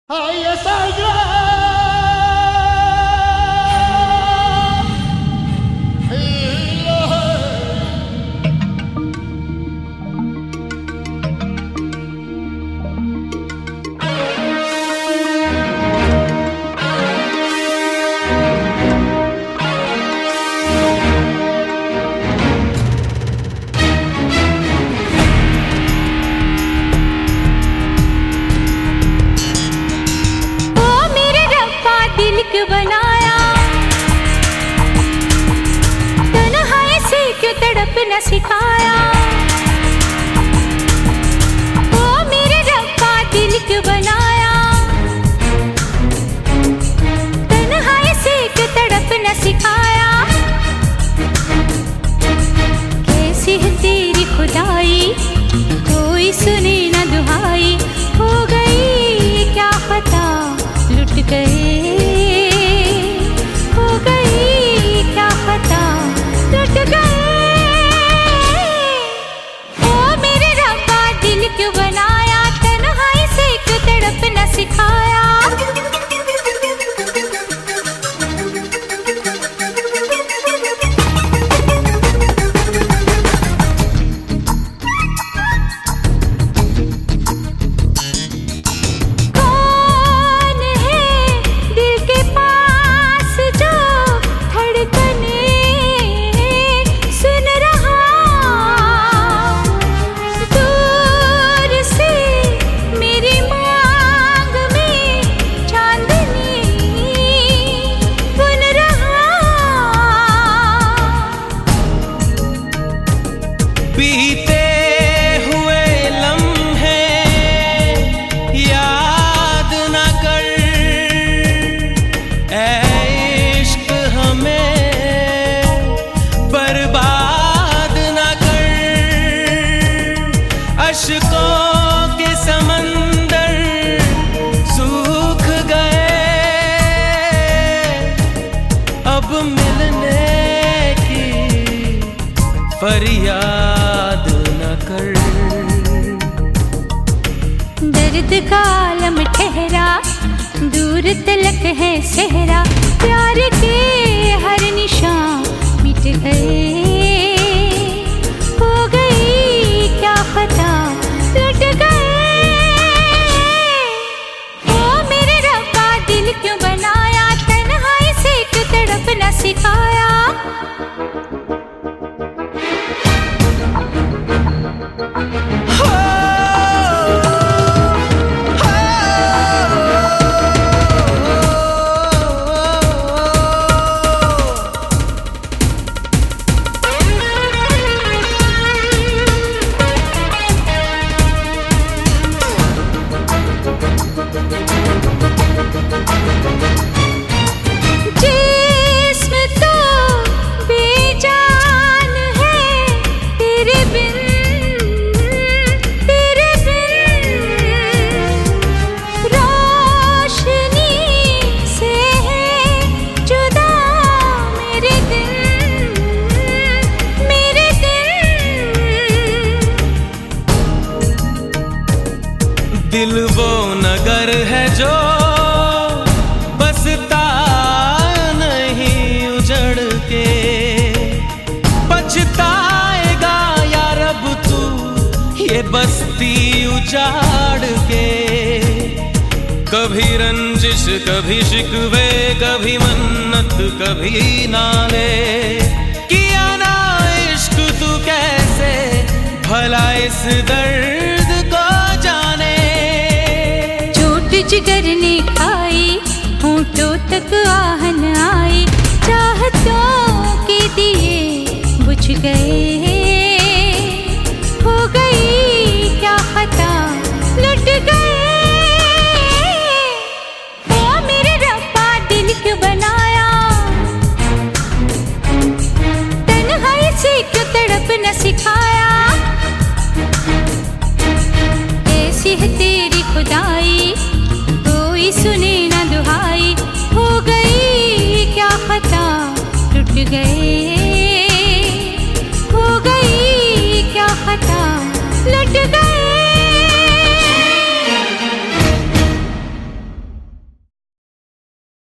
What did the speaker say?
Ay, esa बनाया तन्हाई से क्यों तड़प न सिखाया। ओ मेरे रब्बा दिल क्यों बनाया तन्हाई से क्यों तड़प न सिखाया। कैसी है तेरी खुदाई कोई सुने न दुहाई। हो गई क्या पता लुट गए क्यों बनाया तन्हाई से क्यों तड़प न सिखाया। कौन है दिल के पास जो धड़कने सुन रहा। बीते हुए लम्हे याद न कर ऐ इश्क हमें बर्बाद न कर। अश्कों के समंदर सूख गए अब मिलने की फरियाद कर। दर्द का आलम ठहरा दूर तलक है सहरा। प्यार के हर निशान मिट गए। हो गई क्या पता लुट गए। ओ मेरे रब्बा दिल क्यों बनाया तन्हाई से क्यों तड़प न सिखाया। दिल वो नगर है जो बसता नहीं उजड़ के। पछताएगा या रब तू ये बस्ती उजाड़ के। कभी रंजिश कभी शिकवे कभी मन्नत कभी नाले। किया ना इश्क तू कैसे भला इस दर्द को जाने। जिगर ने खाई होंठों तक